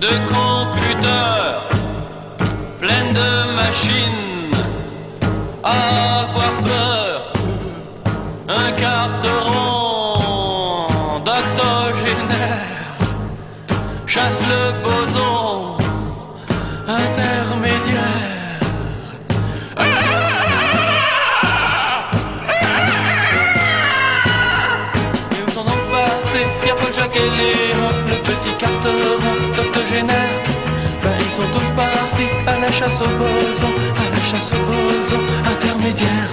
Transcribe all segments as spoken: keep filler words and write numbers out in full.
de computers, pleine de machines, à avoir peur, un carteron d'octogénaire chasse le boson intermédiaire. Mais où sont donc passés Pierre-Paul, Jacques et Léon, le petit carteron d'octogénaire? Ben ils sont tous partis à la chasse au boson, à la chasse au boson intermédiaire.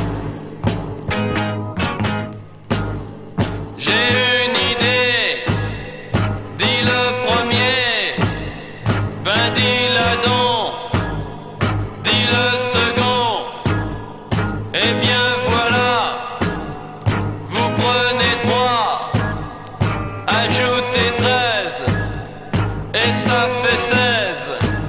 J'ai une idée, dit le premier, ben dis-la donc, dit le second, eh bien voilà, vous prenez trois, ajoutez treize, et ça fait seize.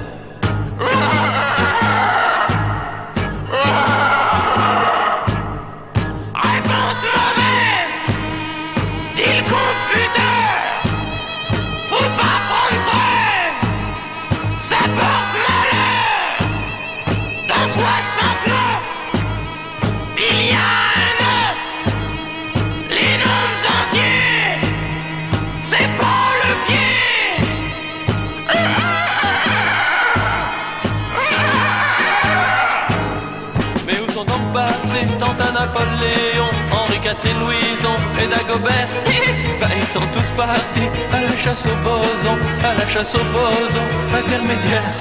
Réponse mauvaise, dit le computer, faut pas prendre treize, ça porte malheur. Dans soixante-neuf, il y a un neuf, les nombres entiers, c'est pas le pied. Mais où sont donc passés Tantin, Napoléon, Henri, Catherine, Louison et Dagobert? Ben ils sont tous partis à la chasse au boson, à la chasse au boson intermédiaire.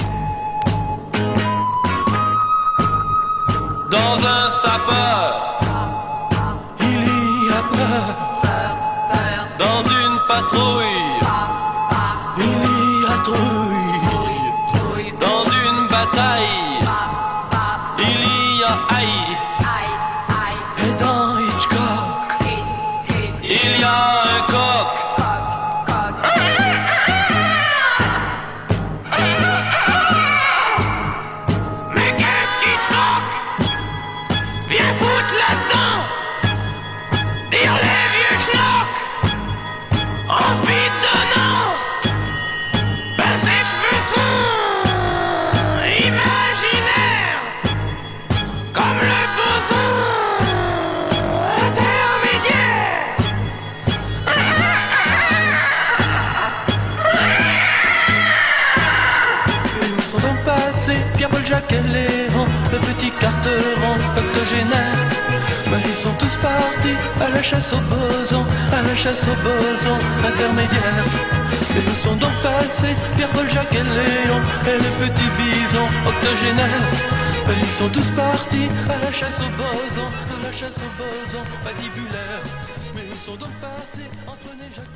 Dans un sapeur, il y a peur. Dans une patrouille, il y a trouille. Dans une bataille, il y a haï. Et dans Hitchcock, il y a un coq. Mais qu'est-ce qu'Hitchcock viens foutre là-dedans? Dire les vieux schnocks en se bidonnant. Ben ses cheveux sont imaginaires, comme le boson intermédiaire. Mais où sont donc passés Pierre-Paul, Jacques et Léon, le petit carteron octogénaire? Ben ils sont tous partis à la chasse au boson, à la chasse au boson intermédiaire. Mais où sont donc passés Pierre-Paul, Jacques et Léon et les petits bisons octogénaires? Ben ils sont tous partis à la chasse au boson, à la chasse au boson patibulaire. Mais où sont donc passés Antoine et Jacques?